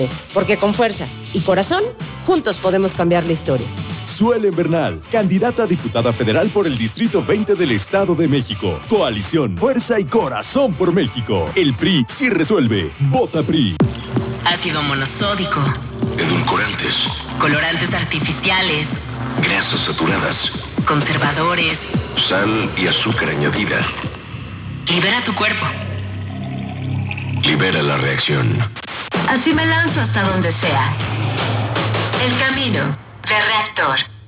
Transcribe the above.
Porque con fuerza y corazón, juntos podemos cambiar la historia. Suelen Bernal, candidata a diputada federal por el Distrito 20 del Estado de México. Coalición, fuerza y corazón por México. El PRI sí resuelve. Vota PRI. Ácido monosódico. Edulcorantes. Colorantes artificiales. Grasas saturadas. Conservadores. Sal y azúcar añadida. Libera tu cuerpo. Libera la reacción. Así me lanzo hasta donde sea. El camino de Reactor.